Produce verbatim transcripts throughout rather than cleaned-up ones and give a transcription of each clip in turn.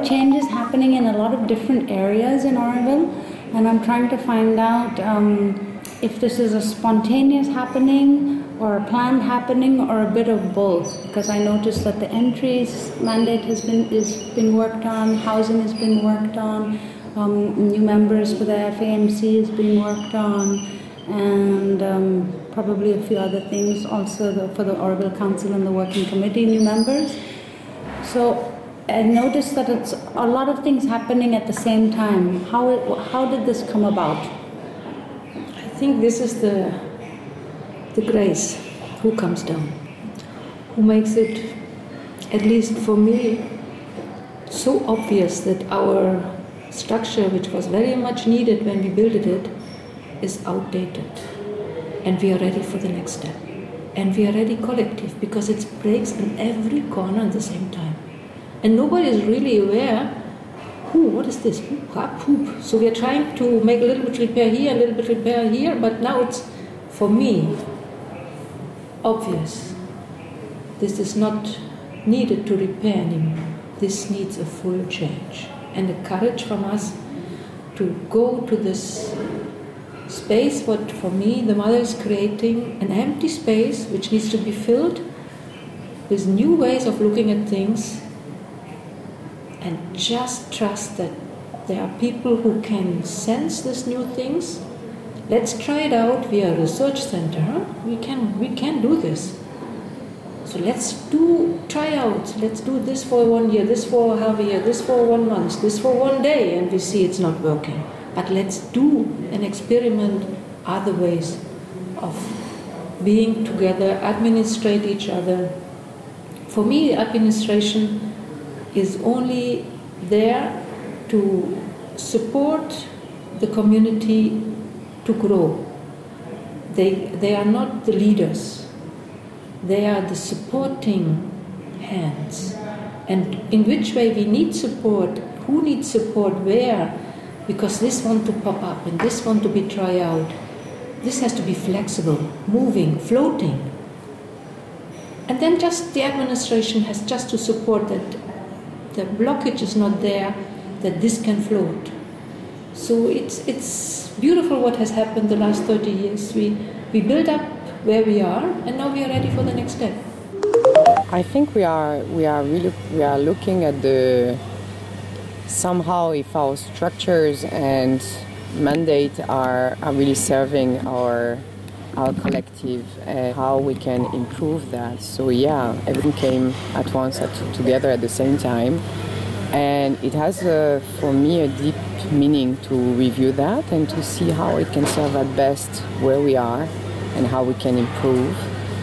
of changes happening in a lot of different areas in Oroville, and I'm trying to find out um, if this is a spontaneous happening or a planned happening or a bit of both, because I noticed that the entries mandate has been is been worked on, housing has been worked on, um, new members for the F A M C is being worked on, and um, probably a few other things also the, for the Oroville Council and the Working Committee, new members. So I noticed that it's a lot of things happening at the same time. How it, how did this come about? I think this is the the grace who comes down, who makes it, at least for me, so obvious that our structure, which was very much needed when we built it, is outdated. And we are ready for the next step. And we are ready collective, because it breaks in every corner at the same time. And nobody is really aware, who, what is this? Poop, ah, poop. So we are trying to make a little bit repair here, a little bit repair here, but now it's, for me, obvious. This is not needed to repair anymore. This needs a full change. And the courage from us to go to this space, what for me the mother is creating, an empty space which needs to be filled with new ways of looking at things, and just trust that there are people who can sense these new things. Let's try it out. We are a research center. Huh? We can we can do this. So let's do try out. Let's do this for one year, this for half a year, this for one month, this for one day, and we see it's not working. But let's do an experiment, other ways of being together, administrate each other. For me, administration is only there to support the community to grow. They, they are not the leaders. They are the supporting hands. And in which way we need support, who needs support where, because this want to pop up and this want to be try out. This has to be flexible, moving, floating. And then just the administration has just to support that the blockage is not there, that this can float. So it's it's beautiful what has happened the last thirty years. We we built up where we are, and now we are ready for the next step. I think we are we are really we are looking at the somehow if our structures and mandate are are really serving our our collective and how we can improve that. So yeah, everything came at once at, together at the same time, and it has uh, for me a deep meaning to review that and to see how it can serve at best where we are and how we can improve.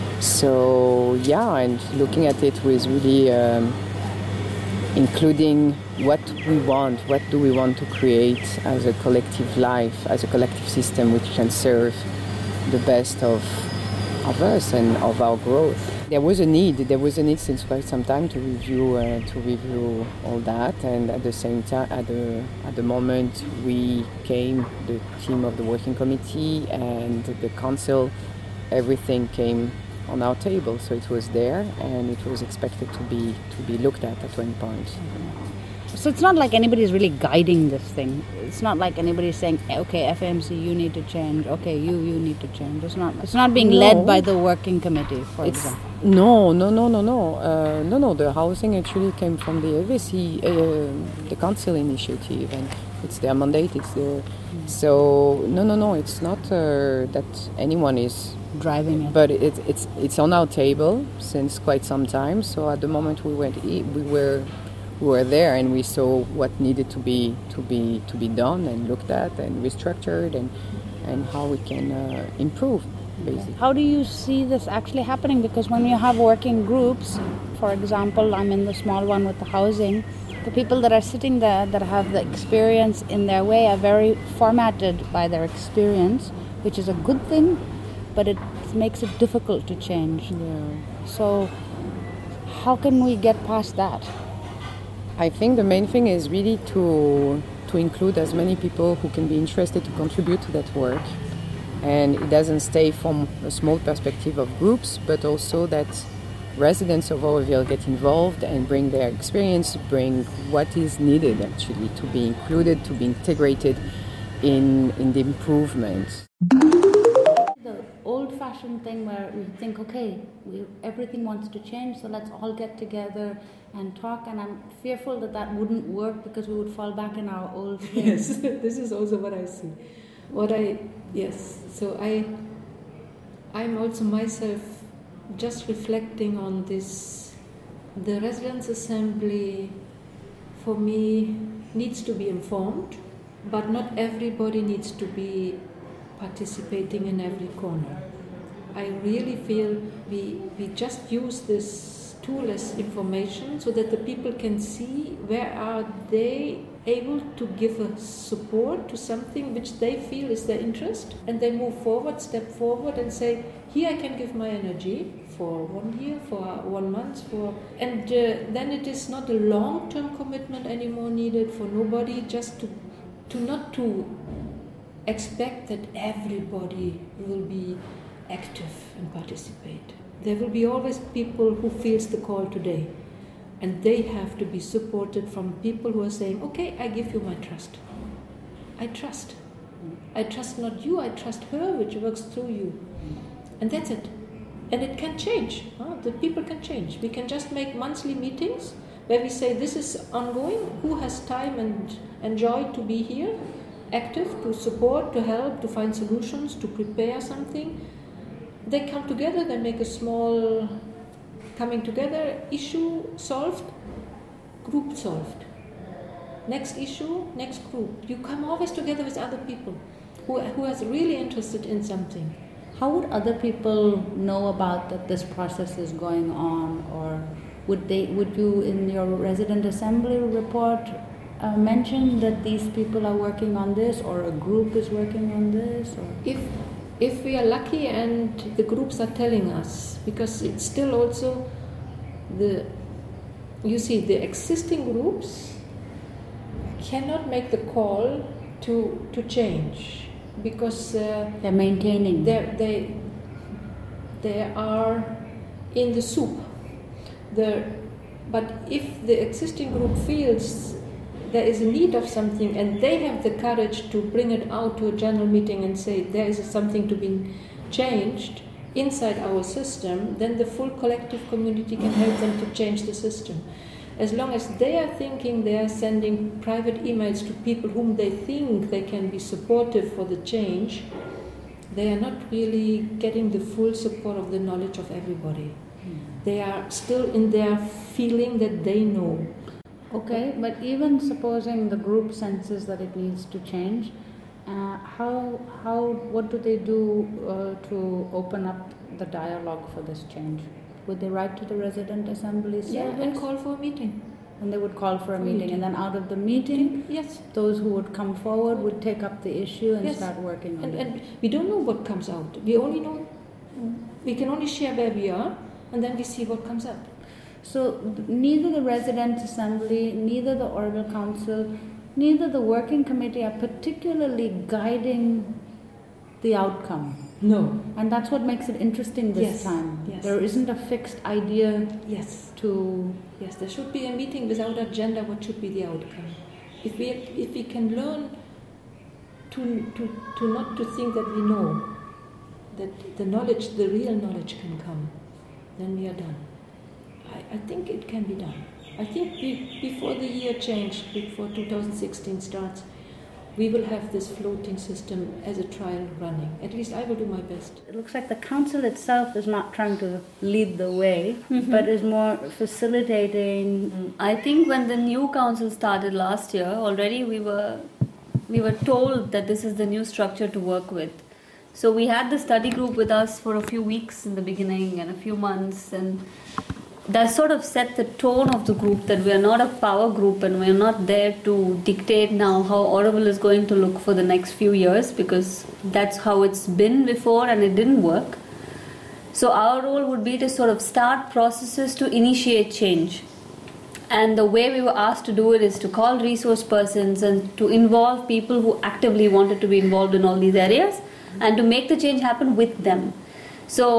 So yeah, and looking at it with really um, including what we want, what do we want to create as a collective life, as a collective system which can serve the best of of us and of our growth. There was a need, there was a need since quite some time to review uh, to review all that, and at the same time, at the at the moment we came, the team of the working committee and the council, everything came on our table, so it was there and it was expected to be to be looked at at one point. So it's not like anybody's really guiding this thing. It's not like anybody's saying, okay, F A M C, you need to change. Okay, you you need to change. It's not. It's not being no. led by the working committee, for it's, example. No, no, no, no, no, uh, no, no. The housing actually came from the F A C, uh, the council initiative, and it's their mandate. It's their. Mm. So no, no, no. It's not uh, that anyone is driving it. But it, it's it's on our table since quite some time. So at the moment we went, we were. We were there and we saw what needed to be to be to be done and looked at and restructured and and how we can uh, improve, basically. How do you see this actually happening? Because when you have working groups, for example, I'm in the small one with the housing, the people that are sitting there that have the experience in their way are very formatted by their experience, which is a good thing, but it makes it difficult to change. Yeah. So how can we get past that? I think the main thing is really to to include as many people who can be interested to contribute to that work. And it doesn't stay from a small perspective of groups, but also that residents of Oroville get involved and bring their experience, bring what is needed actually to be included, to be integrated in, in the improvement. The old-fashioned thing where we think, okay, we, everything wants to change, so let's all get together and talk, and I'm fearful that that wouldn't work because we would fall back in our old things. Yes, this is also what I see. What I, yes, so I, I'm also myself just reflecting on this. The Residents' Assembly, for me, needs to be informed, but not everybody needs to be participating in every corner. I really feel we, we just use this tool as information so that the people can see where are they able to give a support to something which they feel is their interest, and they move forward, step forward and say, here I can give my energy for one year, for one month, for and uh, then it is not a long-term commitment anymore needed for nobody, just to to not to expect that everybody will be active and participate. There will be always people who feels the call today, and they have to be supported from people who are saying, okay, I give you my trust. I trust. I trust not you, I trust her, which works through you. And that's it. And it can change. Huh? The people can change. We can just make monthly meetings where we say this is ongoing, who has time and, and joy to be here, active, to support, to help, to find solutions, to prepare something. They come together, they make a small coming together, issue solved, group solved. Next issue, next group. You come always together with other people who, who are really interested in something. How would other people know about that this process is going on, or would they? Would you, in your resident assembly report, uh, mention that these people are working on this, or a group is working on this? Or? If if we are lucky and the groups are telling us, because it's still also the, you see, the existing groups cannot make the call to to change. Because uh, they're maintaining. They're, they they are in the soup. The, but if the existing group feels there is a need of something and they have the courage to bring it out to a general meeting and say there is something to be changed inside our system, then the full collective community can help them to change the system. As long as they are thinking they are sending private emails to people whom they think they can be supportive for the change, they are not really getting the full support of the knowledge of everybody. Mm. They are still in their feeling that they know. Okay, but even supposing the group senses that it needs to change, uh, how, how, what do they do uh, to open up the dialogue for this change? Would they write to the resident assembly service? Yeah, and call for a meeting. And they would call for a meeting. meeting. And then out of the meeting, yes, those who would come forward would take up the issue and yes. start working on and, it. And we don't know what comes out. We only know, we can only share where we are, and then we see what comes up. So neither the resident assembly, neither the Oroville Council, neither the working committee are particularly guiding the outcome. No. And that's what makes it interesting this yes. time. Yes. There isn't a fixed idea yes. to... Yes, there should be a meeting without agenda, what should be the outcome. If we if we can learn to, to, to not to think that we know, that the knowledge, the real knowledge can come, then we are done. I, I think it can be done. I think we, before the year change, before two thousand sixteen starts, we will have this floating system as a trial running. At least I will do my best. It looks like the council itself is not trying to lead the way, mm-hmm. but is more facilitating. I think when the new council started last year, already we were we were told that this is the new structure to work with. So we had the study group with us for a few weeks in the beginning and a few months, and that sort of set the tone of the group that we are not a power group and we are not there to dictate now how Oroville is going to look for the next few years, because that's how it's been before and it didn't work. So our role would be to sort of start processes to initiate change. And the way we were asked to do it is to call resource persons and to involve people who actively wanted to be involved in all these areas and to make the change happen with them. So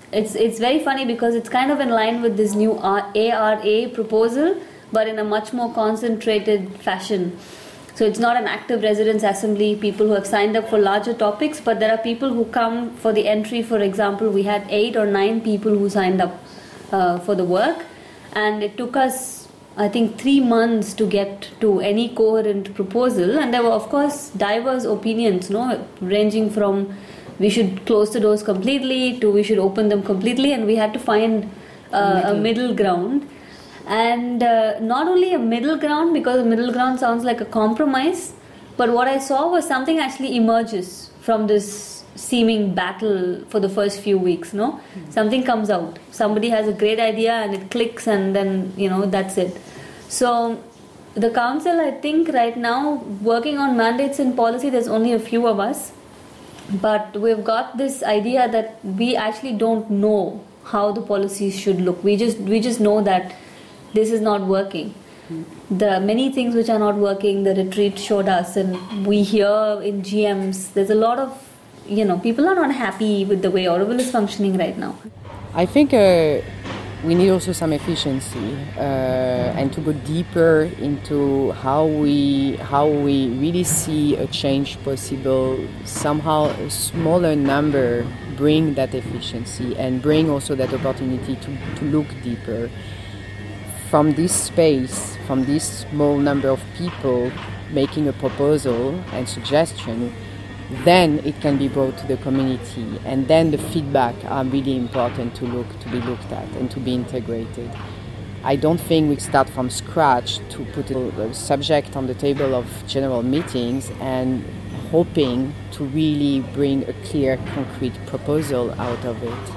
it's it's very funny because it's kind of in line with this new A R A proposal, but in a much more concentrated fashion. So it's not an active residence assembly, people who have signed up for larger topics, but there are people who come for the entry. For example, we had eight or nine people who signed up uh, for the work, and it took us, I think, three months to get to any coherent proposal. And there were, of course, diverse opinions, no, ranging from we should close the doors completely to we should open them completely, and we had to find uh, a middle ground. And uh, not only a middle ground, because a middle ground sounds like a compromise, but what I saw was something actually emerges from this seeming battle for the first few weeks, no? Mm-hmm. Something comes out. Somebody has a great idea and it clicks, and then, you know, that's it. So the council, I think right now, working on mandates and policy, there's only a few of us, but we've got this idea that we actually don't know how the policies should look. We just we just know that this is not working. Mm-hmm. The many things which are not working, the retreat showed us, and we hear in G Ms, there's a lot of, you know, people are not happy with the way Auroville is functioning right now. I think uh, we need also some efficiency uh, and to go deeper into how we how we really see a change possible. Somehow a smaller number bring that efficiency and bring also that opportunity to, to look deeper. From this space, from this small number of people making a proposal and suggestion, then it can be brought to the community, and then the feedback are really important to look to be looked at and to be integrated. I don't think we start from scratch to put a subject on the table of general meetings and hoping to really bring a clear, concrete proposal out of it.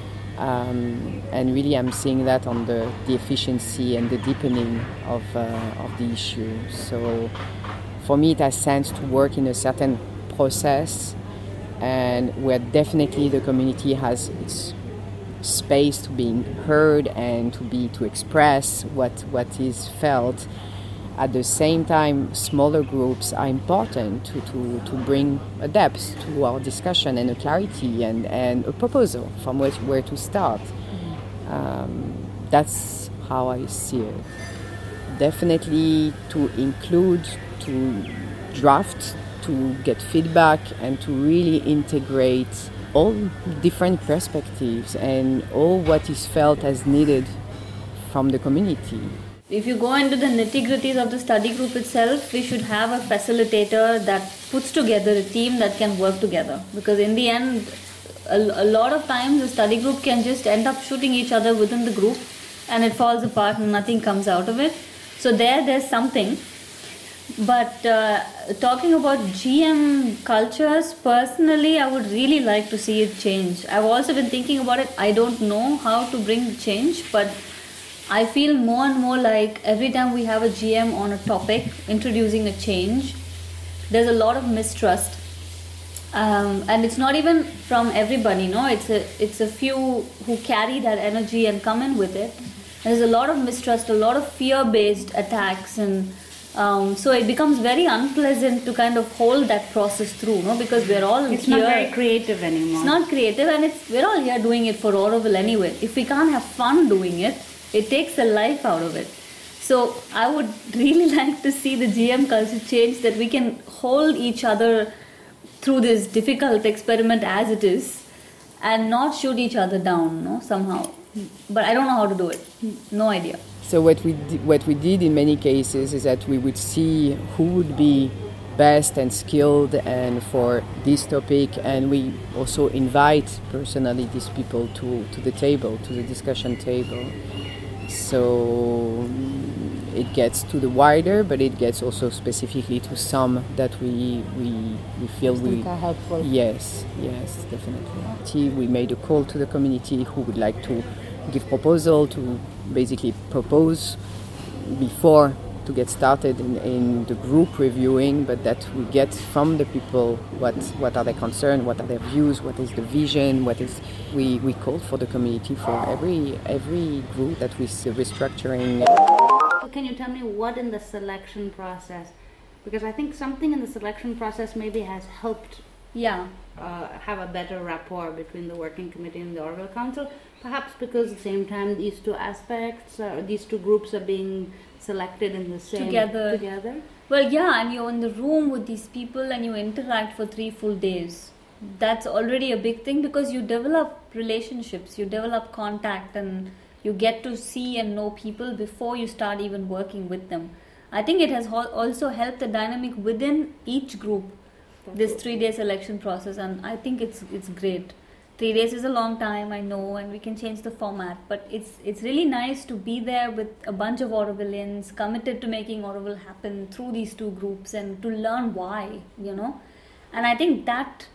Um, and really I'm seeing that on the, the efficiency and the deepening of, uh, of the issue. So for me it has sense to work in a certain process, and where definitely the community has its space to be heard and to be to express what what is felt. At the same time, smaller groups are important to, to, to bring a depth to our discussion and a clarity and, and a proposal from which where to start. Mm-hmm. Um, that's how I see it. Definitely to include, to draft, to get feedback, and to really integrate all different perspectives and all what is felt as needed from the community. If you go into the nitty-gritties of the study group itself, we should have a facilitator that puts together a team that can work together. Because in the end, a, a lot of times the study group can just end up shooting each other within the group, and it falls apart and nothing comes out of it. So there, there's something. But uh, talking about G M cultures, personally, I would really like to see it change. I've also been thinking about it. I don't know how to bring change, but I feel more and more like every time we have a G M on a topic, introducing a change, there's a lot of mistrust. Um, and it's not even from everybody, no? It's a, it's a few who carry that energy and come in with it. And there's a lot of mistrust, a lot of fear-based attacks, and Um, so it becomes very unpleasant to kind of hold that process through, no? Because we're all it's here. It's not very creative anymore. It's not creative, and it's we're all here doing it for Auroville anyway. If we can't have fun doing it, it takes the life out of it. So I would really like to see the G M culture change, that we can hold each other through this difficult experiment as it is, and not shoot each other down, no? Somehow. But I don't know how to do it. No idea. So what we di- what we did in many cases is that we would see who would be best and skilled and for this topic, and we also invite personally these people to, to the table, to the discussion table. So it gets to the wider, but it gets also specifically to some that we we, we feel we are helpful. Yes, yes, definitely. We made a call to the community who would like to give proposal, to basically propose before to get started in, in the group reviewing, but that we get from the people what what are their concerns, what are their views, what is the vision, what is we, we call for the community for every every group that we see restructuring. So can you tell me what in the selection process, because I think something in the selection process maybe has helped Yeah. Uh, have a better rapport between the working committee and the Oroville Council, perhaps because at the same time these two aspects, uh, these two groups are being selected in the same together. together. Well, yeah, and you're in the room with these people and you interact for three full days. That's already a big thing because you develop relationships, you develop contact, and you get to see and know people before you start even working with them. I think it has also helped the dynamic within each group, this three-day selection process, and I think it's it's great. Three days is a long time, I know, and we can change the format, but it's it's really nice to be there with a bunch of Orovillians committed to making Oroville happen through these two groups and to learn why, you know. And I think that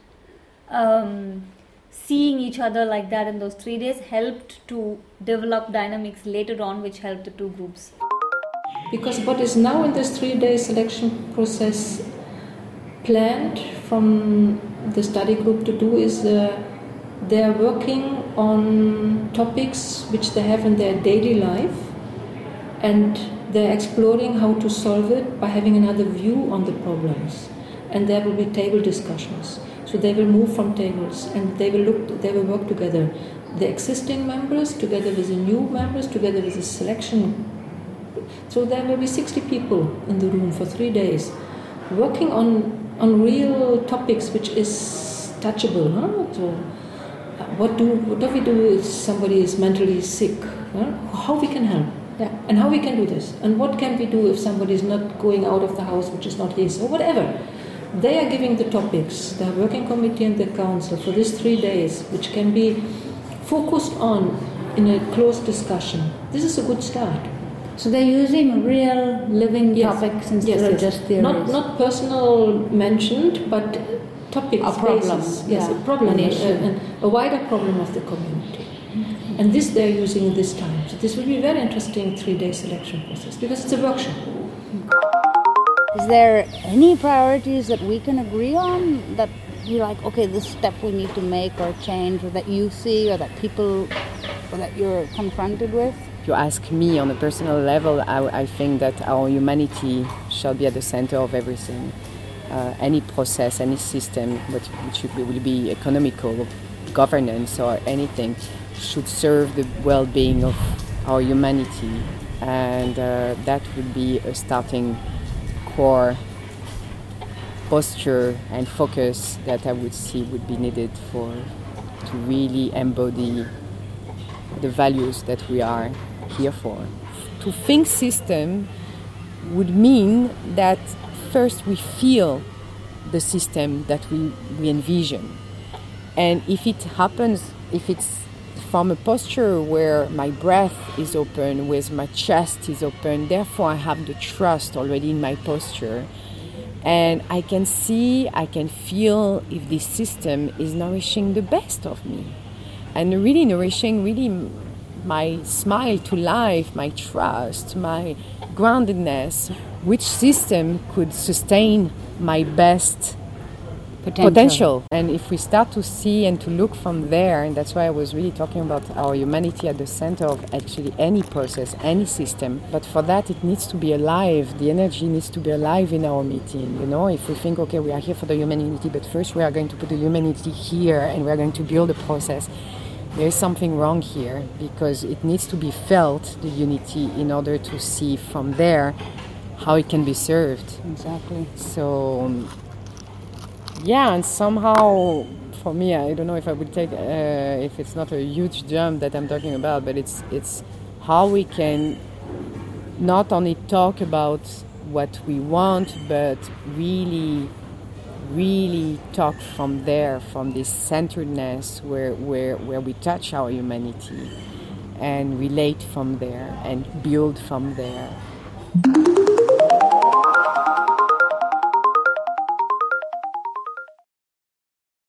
um, seeing each other like that in those three days helped to develop dynamics later on, which helped the two groups. Because what is now in this three-day selection process planned from the study group to do is uh, they are working on topics which they have in their daily life, and they're exploring how to solve it by having another view on the problems. And there will be table discussions. So they will move from tables and they will look. They will work together. The existing members together with the new members together with the selection. So there will be sixty people in the room for three days, working on on real topics which is touchable. Huh? So, What do what do we do if somebody is mentally sick? Huh? How we can help? Yeah. And how we can do this? And what can we do if somebody is not going out of the house, which is not his, or whatever? They are giving the topics, the working committee and the council, for these three days, which can be focused on in a close discussion. This is a good start. So they're using real living yes. topics instead yes, of yes. just theories. Not not personal mentioned, but topics, a problem. Basis. Yes, yeah. a problem, An a, issue. a, a wider problem of the community. Mm-hmm. And this they're using this time. So this will be a very interesting three-day selection process because it's a workshop. Is there any priorities that we can agree on that you're like, okay, this step we need to make or change, or that you see, or that people, or that you're confronted with? If you ask me on a personal level, I, I think that our humanity shall be at the center of everything. Uh, any process, any system, which, which will be economical, governance, or anything, should serve the well-being of our humanity, and uh, that would be a starting core posture and focus that I would see would be needed for to really embody the values that we are here for. To think system would mean that first we feel the system that we, we envision. And if it happens, if it's from a posture where my breath is open, where my chest is open, therefore I have the trust already in my posture. And I can see, I can feel if this system is nourishing the best of me. And really nourishing really my smile to life, my trust, my groundedness, which system could sustain my best potential. potential. And if we start to see and to look from there, and that's why I was really talking about our humanity at the center of actually any process, any system. But for that, it needs to be alive. The energy needs to be alive in our meeting. You know, if we think, okay, we are here for the humanity, but first we are going to put the humanity here and we are going to build a process. There is something wrong here because it needs to be felt, the unity, in order to see from there how it can be served. Exactly. So, um, yeah, and somehow, for me, I don't know if I would take, uh, if it's not a huge jump that I'm talking about, but it's it's how we can not only talk about what we want, but really, really talk from there, from this centeredness where, where, where we touch our humanity and relate from there and build from there.